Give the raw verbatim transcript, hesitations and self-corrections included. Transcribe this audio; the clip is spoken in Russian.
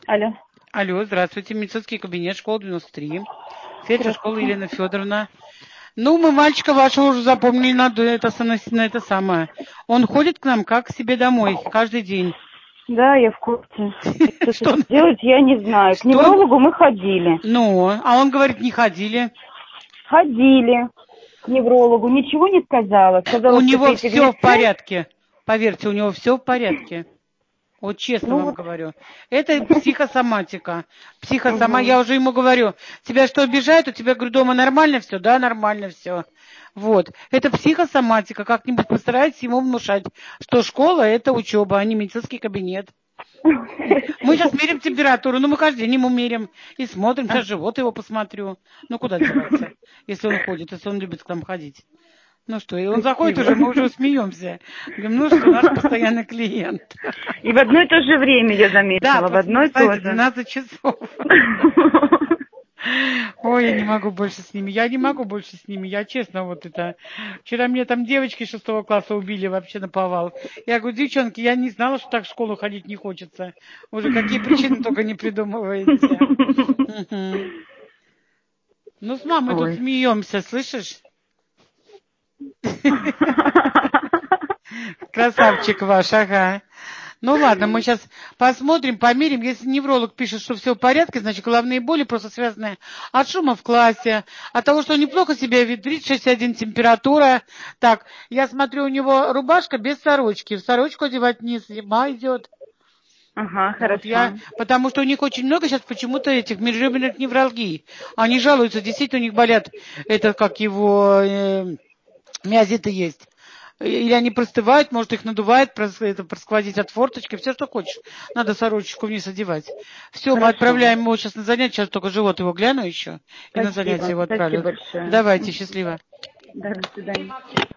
Алло. Алло, здравствуйте, медицинский кабинет, школа девяносто три. Фельдшер школы Елена Федоровна. Ну, мы мальчика вашего уже запомнили, надо это, на, на это самое. Он ходит к нам как к себе домой, каждый день. Да, я в курсе. Что Что? делать, я не знаю. К Что? неврологу мы ходили. Ну, а он говорит, не ходили. Ходили к неврологу, ничего не сказала. Сказала, У что него пейте все в глицин. порядке. Поверьте, у него все в порядке. Вот честно Ну вам вот. говорю. Это психосоматика. Психосома... Угу. Я уже ему говорю, тебя что, обижают? У тебя, говорю, дома нормально все? Да, нормально все. Вот. Это психосоматика. Как-нибудь постарайтесь ему внушать, что школа – это учеба, а не медицинский кабинет. Мы сейчас меряем температуру, ну мы каждый день ему меряем и смотрим. Сейчас живот его посмотрю. Ну куда деваться, если он ходит, если он любит к нам ходить. Ну что, и он заходит Спасибо. уже, мы уже смеемся. Говорим, ну что, наш постоянный клиент. И в одно и то же время я Да, заметила, в одно и то посмотрите, же. двенадцать часов. Ой, я не могу больше с ними, я не могу больше с ними, я честно вот это. Вчера мне там девочки шестого класса убили вообще наповал. Я говорю, девчонки, я не знала, что так в школу ходить не хочется. Уже какие причины только не придумываете. Угу. Ну, с мамой тут Ой. смеемся, слышишь? Красавчик ваш, ага. Ну ладно, мы сейчас посмотрим, померим. Если невролог пишет, что все в порядке, значит головные боли просто связаны от шума в классе, от того, что он неплохо себя ведет, тридцать шесть и один температура. Так, я смотрю, у него рубашка без сорочки. В сорочку одевать не зима идет. Ага, Вот я, хорошо. потому что у них очень много сейчас почему-то этих межреберных невралгий. Они жалуются, действительно у них болят, это как его э, миозиты есть. Или они простывают, может, их надувает, прос, это, просквозить от форточки, все, что хочешь. Надо сорочечку вниз одевать. Все, мы Хорошо. отправляем его сейчас на занятие, сейчас только живот его гляну еще, и на занятие Спасибо. его Спасибо отправлю. большое. Давайте, счастливо. Да, до свидания.